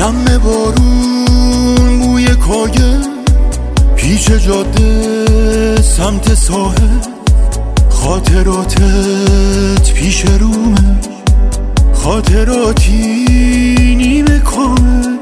نم بارون بوی کاگه پیچ جاده سمت ساحل خاطراتت پیش رومه خاطراتی نیمه کامل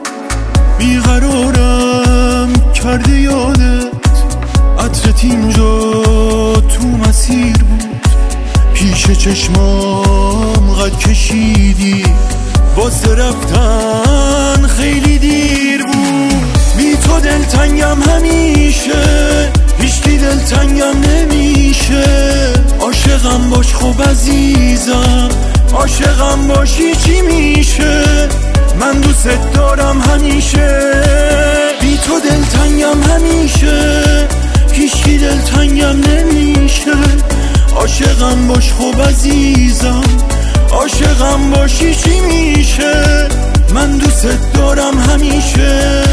بیقرارم کرده یادت عطرت اینجا تو مسیر بود پیش چشمام قد کشیدی واسه رفتن خیلی دیر بود بی تو دلتنگم همیشه هیچکی دلتنگم نمیشه عاشقم باش خوب عزیزم عاشقم باشی چی میشه من دوست دارم همیشه بی تو دلتنگم همیشه هیچکی دلتنگم نمیشه عاشقم باش خوب عزیزم عاشقم باشی چی میشه من دوست دارم همیشه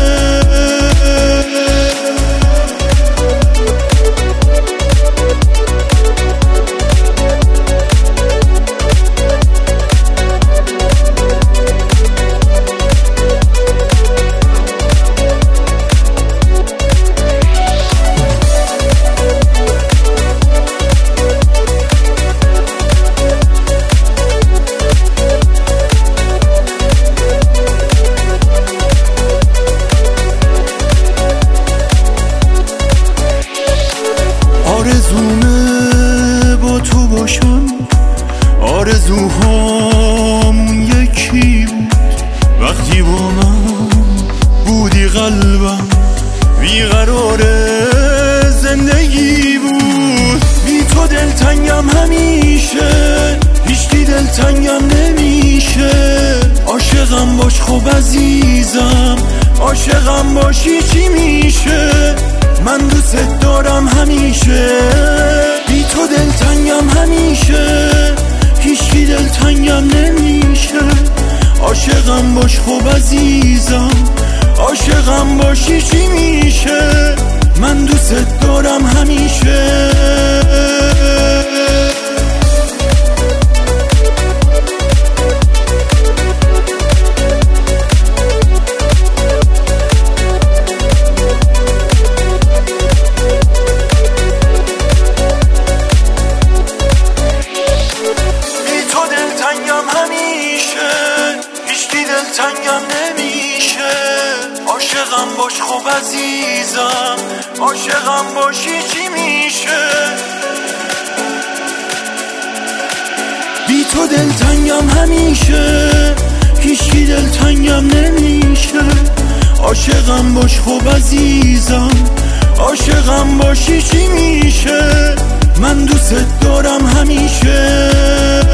آرزومه با تو باشم آرزوهام یکی بود وقتی با من بودی قلبم بیقرار زندگی بود بی تو دلتنگم همیشه هیچکی دلتنگم نمیشه عاشقم باش خوب عزیزم عاشقم باشی چی میشه من دوست دارم همیشه بی تو دلتنگم همیشه هیچکی دلتنگم نمیشه عاشقم باش خوب عزیزم عاشقم باشی چی میشه من دوست دارم همیشه دلتنگم نمیشه عاشقم باش خوب عزیزم عاشقم باشی چی میشه بی تو دلتنگم همیشه هیچکی دلتنگم نمیشه عاشقم باش خوب عزیزم عاشقم باشی چی میشه من دوست دارم همیشه